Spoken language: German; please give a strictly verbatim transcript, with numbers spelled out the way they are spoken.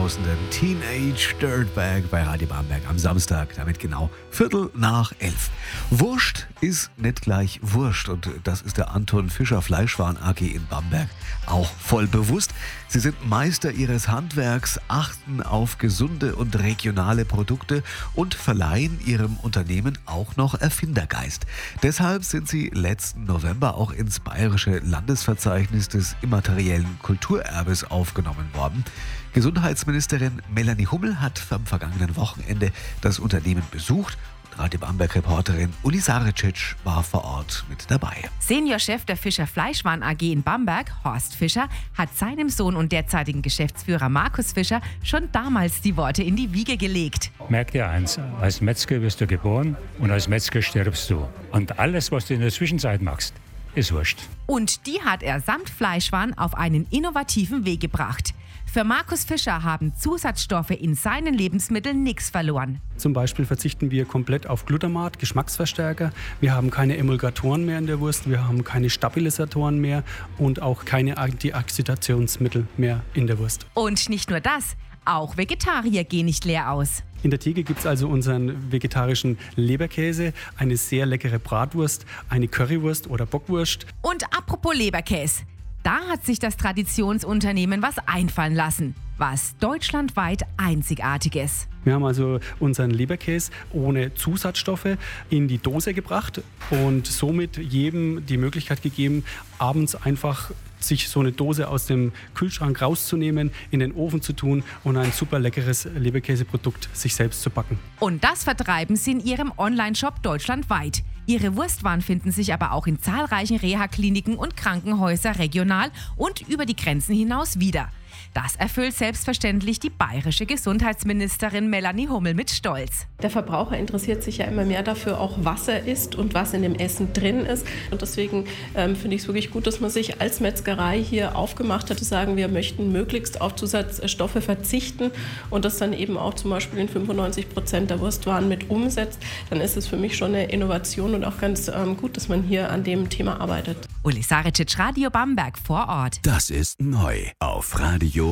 Zehntausenden. Teenage Dirtbag bei Radio Bamberg am Samstag, damit genau Viertel nach elf. Wurst ist nicht gleich Wurst und das ist der Anton Fischer Fleischwaren A G in Bamberg auch voll bewusst. Sie sind Meister ihres Handwerks, achten auf gesunde und regionale Produkte und verleihen ihrem Unternehmen auch noch Erfindergeist. Deshalb sind sie letzten November auch ins bayerische Landesverzeichnis des immateriellen Kulturerbes aufgenommen worden. Gesundheitsministerin Melanie Hummel hat am vergangenen Wochenende das Unternehmen besucht. Radio Bamberg-Reporterin Uli Saricic war vor Ort mit dabei. Seniorchef der Fischer Fleischwaren A G in Bamberg, Horst Fischer, hat seinem Sohn und derzeitigen Geschäftsführer Markus Fischer schon damals die Worte in die Wiege gelegt. Merk dir eins, als Metzger wirst du geboren und als Metzger stirbst du. Und alles, was du in der Zwischenzeit machst, ist Wurst. Und die hat er samt Fleischwaren auf einen innovativen Weg gebracht. Für Markus Fischer haben Zusatzstoffe in seinen Lebensmitteln nichts verloren. Zum Beispiel verzichten wir komplett auf Glutamat, Geschmacksverstärker. Wir haben keine Emulgatoren mehr in der Wurst, wir haben keine Stabilisatoren mehr und auch keine Antioxidationsmittel mehr in der Wurst. Und nicht nur das, auch Vegetarier gehen nicht leer aus. In der Theke gibt es also unseren vegetarischen Leberkäse, eine sehr leckere Bratwurst, eine Currywurst oder Bockwurst. Und apropos Leberkäse. Da hat sich das Traditionsunternehmen was einfallen lassen, was deutschlandweit einzigartiges. Wir haben also unseren Leberkäse ohne Zusatzstoffe in die Dose gebracht und somit jedem die Möglichkeit gegeben, abends einfach sich so eine Dose aus dem Kühlschrank rauszunehmen, in den Ofen zu tun und ein super leckeres Leberkäseprodukt sich selbst zu backen. Und das vertreiben sie in ihrem Onlineshop deutschlandweit. Ihre Wurstwaren finden sich aber auch in zahlreichen Reha-Kliniken und Krankenhäusern regional und über die Grenzen hinaus wieder. Das erfüllt selbstverständlich die bayerische Gesundheitsministerin Melanie Hummel mit Stolz. Der Verbraucher interessiert sich ja immer mehr dafür, auch was er isst und was in dem Essen drin ist. Und deswegen ähm, finde ich es wirklich gut, dass man sich als Metzgerei hier aufgemacht hat, zu sagen, wir möchten möglichst auf Zusatzstoffe verzichten und das dann eben auch zum Beispiel in fünfundneunzig Prozent der Wurstwaren mit umsetzt. Dann ist es für mich schon eine Innovation und auch ganz ähm, gut, dass man hier an dem Thema arbeitet. Uli Saricic, Radio Bamberg vor Ort. Das ist neu auf Radio